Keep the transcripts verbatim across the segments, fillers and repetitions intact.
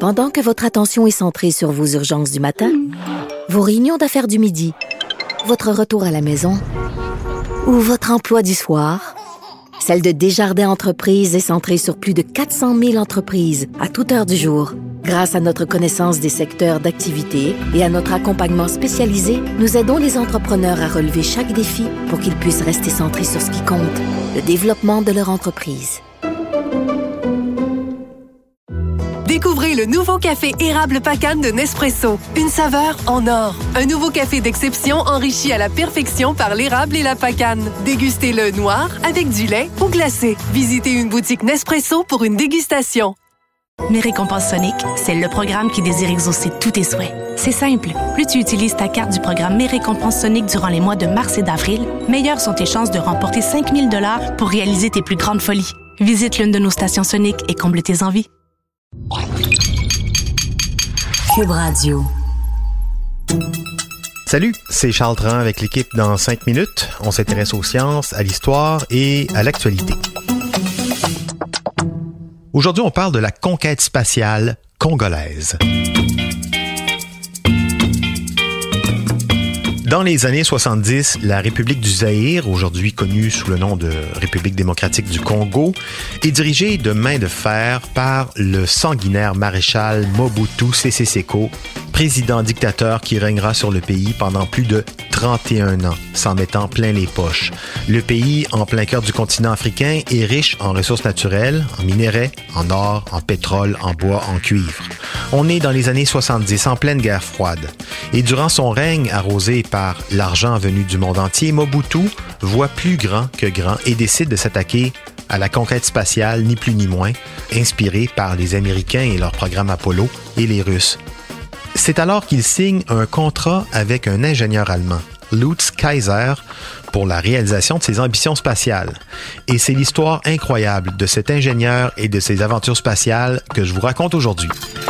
Pendant que votre attention est centrée sur vos urgences du matin, vos réunions d'affaires du midi, votre retour à la maison ou votre emploi du soir, celle de Desjardins Entreprises est centrée sur plus de quatre cent mille entreprises à toute heure du jour. Grâce à notre connaissance des secteurs d'activité et à notre accompagnement spécialisé, nous aidons les entrepreneurs à relever chaque défi pour qu'ils puissent rester centrés sur ce qui compte, le développement de leur entreprise. Découvrez le nouveau café érable Pacane de Nespresso. Une saveur en or. Un nouveau café d'exception enrichi à la perfection par l'érable et la pacane. Dégustez-le noir, avec du lait ou glacé. Visitez une boutique Nespresso pour une dégustation. Mes récompenses Sonic, c'est le programme qui désire exaucer tous tes souhaits. C'est simple. Plus tu utilises ta carte du programme Mes récompenses Sonic durant les mois de mars et d'avril, meilleures sont tes chances de remporter cinq mille dollars pour réaliser tes plus grandes folies. Visite l'une de nos stations Sonic et comble tes envies. Cube Radio. Salut, c'est Charles Tran avec l'équipe dans cinq minutes. On s'intéresse aux sciences, à l'histoire et à l'actualité. Aujourd'hui, on parle de la conquête spatiale congolaise. Dans les années soixante-dix, la République du Zaïre, aujourd'hui connue sous le nom de République démocratique du Congo, est dirigée de main de fer par le sanguinaire maréchal Mobutu Sese Seko, président dictateur qui régnera sur le pays pendant plus de trente et un ans, s'en mettant plein les poches. Le pays, en plein cœur du continent africain, est riche en ressources naturelles, en minerais, en or, en pétrole, en bois, en cuivre. On est dans les années soixante-dix, en pleine guerre froide. Et durant son règne, arrosé par l'argent venu du monde entier, Mobutu voit plus grand que grand et décide de s'attaquer à la conquête spatiale, ni plus ni moins, inspiré par les Américains et leur programme Apollo et les Russes. C'est alors qu'il signe un contrat avec un ingénieur allemand, Lutz Kaiser, pour la réalisation de ses ambitions spatiales. Et c'est l'histoire incroyable de cet ingénieur et de ses aventures spatiales que je vous raconte aujourd'hui.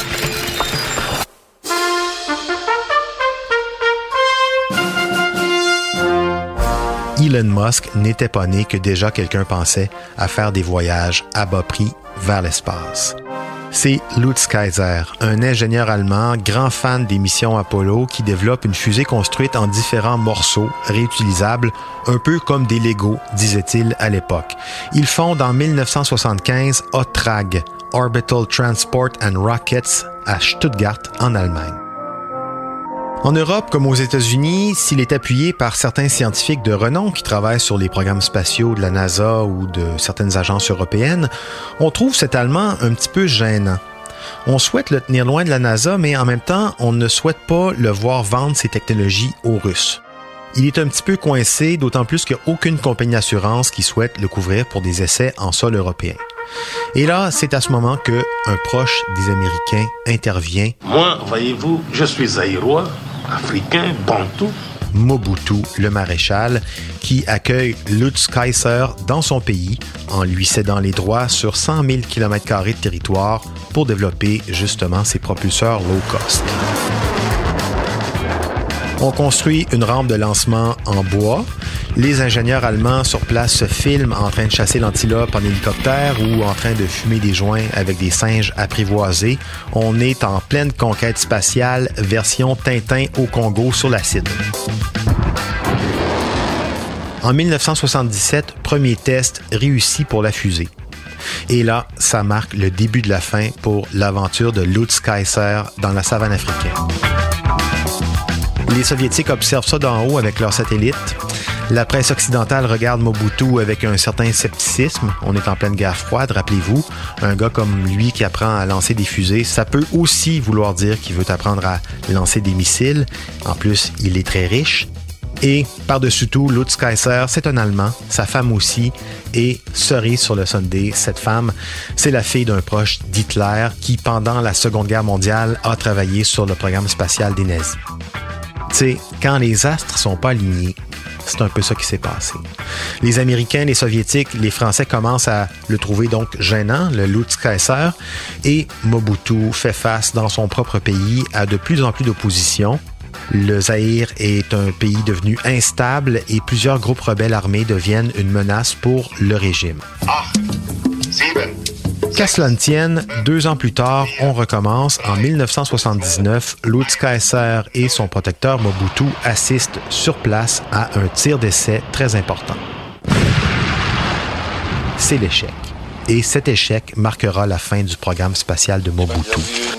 Elon Musk n'était pas né que déjà quelqu'un pensait à faire des voyages à bas prix vers l'espace. C'est Lutz Kaiser, un ingénieur allemand, grand fan des missions Apollo, qui développe une fusée construite en différents morceaux réutilisables, un peu comme des Legos, disait-il à l'époque. Il fonde en dix-neuf cent soixante-quinze O T R A G, Orbital Transport and Rockets, à Stuttgart, en Allemagne. En Europe, comme aux États-Unis, s'il est appuyé par certains scientifiques de renom qui travaillent sur les programmes spatiaux de la NASA ou de certaines agences européennes, on trouve cet Allemand un petit peu gênant. On souhaite le tenir loin de la NASA, mais en même temps, on ne souhaite pas le voir vendre ses technologies aux Russes. Il est un petit peu coincé, d'autant plus qu'il n'y a aucune compagnie d'assurance qui souhaite le couvrir pour des essais en sol européen. Et là, c'est à ce moment qu'un proche des Américains intervient. Moi, voyez-vous, je suis zaïrois, africain, bantou. Mobutu, le maréchal, qui accueille Lutz Kaiser dans son pays en lui cédant les droits sur cent mille kilomètres carrés de territoire pour développer justement ses propulseurs low cost. On construit une rampe de lancement en bois. Les ingénieurs allemands sur place se filment en train de chasser l'antilope en hélicoptère ou en train de fumer des joints avec des singes apprivoisés. On est en pleine conquête spatiale, version Tintin au Congo sur l'acide. En dix-neuf cent soixante-dix-sept, premier test réussi pour la fusée. Et là, ça marque le début de la fin pour l'aventure de Lutz Kaiser dans la savane africaine. Les Soviétiques observent ça d'en haut avec leurs satellites. La presse occidentale regarde Mobutu avec un certain scepticisme. On est en pleine guerre froide, rappelez-vous. Un gars comme lui qui apprend à lancer des fusées, ça peut aussi vouloir dire qu'il veut apprendre à lancer des missiles. En plus, il est très riche. Et par-dessus tout, Lutz Kaiser, c'est un Allemand, sa femme aussi. Et cerise sur le sundae, cette femme, c'est la fille d'un proche d'Hitler qui, pendant la Seconde Guerre mondiale, a travaillé sur le programme spatial des nazis. Tu sais, quand les astres sont pas alignés, c'est un peu ça qui s'est passé. Les Américains, les Soviétiques, les Français commencent à le trouver donc gênant, le Lutz Kaiser, et Mobutu fait face dans son propre pays à de plus en plus d'opposition. Le Zaïre est un pays devenu instable et plusieurs groupes rebelles armés deviennent une menace pour le régime. acht, sieben, Qu'à cela ne tienne, deux ans plus tard, on recommence. En dix-neuf cent soixante-dix-neuf, Lutz Kayser et son protecteur Mobutu assistent sur place à un tir d'essai très important. C'est l'échec. Et cet échec marquera la fin du programme spatial de Mobutu.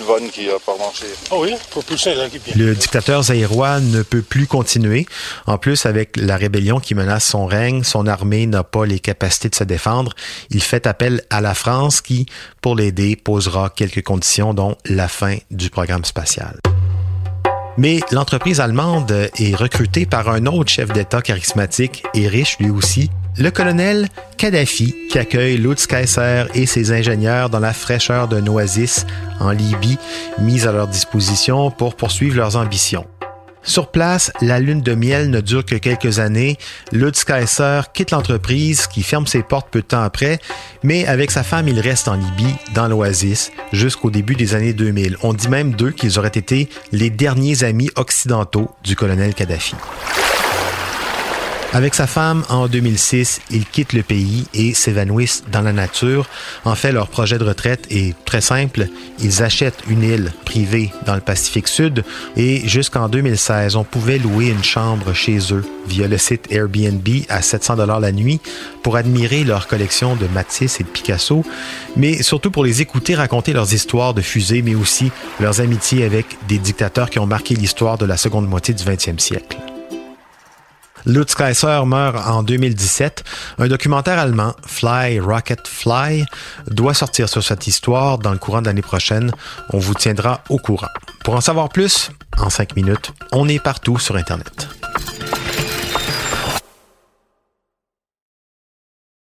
Le dictateur zaïrois ne peut plus continuer. En plus, avec la rébellion qui menace son règne, son armée n'a pas les capacités de se défendre. Il fait appel à la France qui, pour l'aider, posera quelques conditions, dont la fin du programme spatial. Mais l'entreprise allemande est recrutée par un autre chef d'État charismatique et riche lui aussi, le colonel Kadhafi, qui accueille Lutz Kayser et ses ingénieurs dans la fraîcheur d'un oasis en Libye, mis à leur disposition pour poursuivre leurs ambitions. Sur place, la lune de miel ne dure que quelques années. Lutz Kayser quitte l'entreprise qui ferme ses portes peu de temps après, mais avec sa femme, il reste en Libye, dans l'oasis, jusqu'au début des années deux mille. On dit même d'eux qu'ils auraient été les derniers amis occidentaux du colonel Kadhafi. Avec sa femme, en deux mille six, ils quittent le pays et s'évanouissent dans la nature. En fait, leur projet de retraite est très simple. Ils achètent une île privée dans le Pacifique Sud et jusqu'en deux mille seize, on pouvait louer une chambre chez eux via le site Airbnb à sept cents dollars la nuit pour admirer leur collection de Matisse et de Picasso, mais surtout pour les écouter raconter leurs histoires de fusées, mais aussi leurs amitiés avec des dictateurs qui ont marqué l'histoire de la seconde moitié du vingtième siècle. Lutz Kayser meurt en deux mille dix-sept. Un documentaire allemand, Fly, Rocket, Fly, doit sortir sur cette histoire dans le courant de l'année prochaine. On vous tiendra au courant. Pour en savoir plus, en cinq minutes, on est partout sur Internet.